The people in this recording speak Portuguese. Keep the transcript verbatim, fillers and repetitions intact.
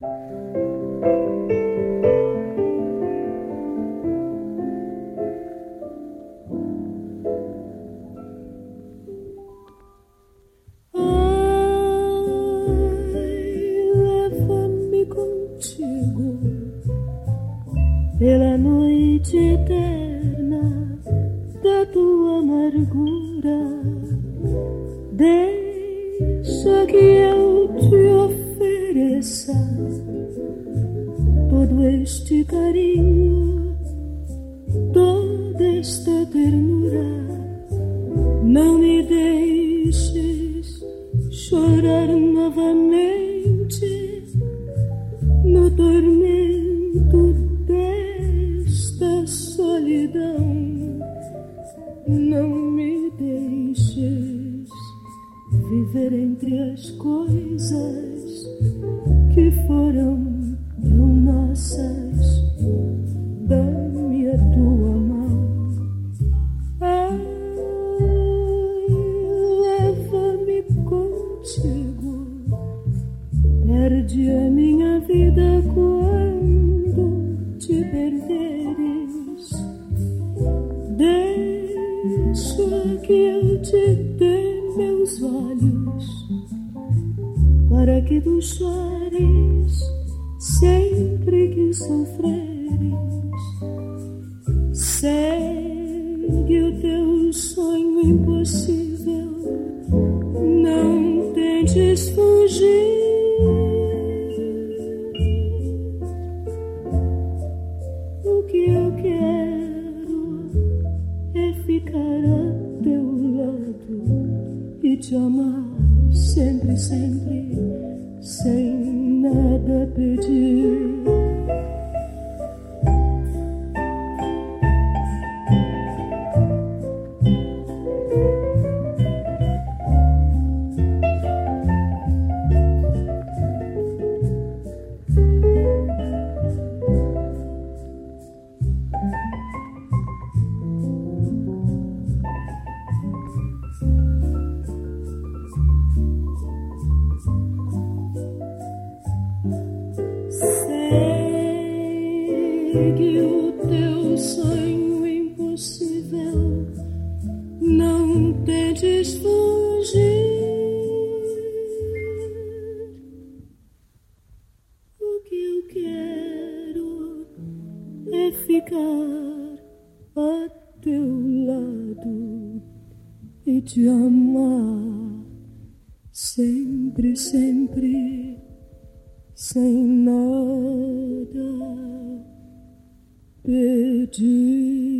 Pela noite eterna da tua amargura, deixa que eu te ofereça todo este carinho, toda esta ternura. Não me deixes chorar novamente no tormento desta solidão. Não me deixes viver entre as coisas que foram tão nossas. Dá-me a tua mão, ai, leva-me contigo. Perde a minha vida quando te perderes. Deixa que eu te dê meus olhos, para que tu chores sempre que sofreres. Segue o teu sonho impossível, não tentes fugir. O que eu quero é ficar a teu lado e te amar sempre, sempre, sem nada pedir. Segue o teu sonho impossível, não tentes fugir. O que eu quero é ficar a teu lado e te amar sempre, sempre, sem nada pedir.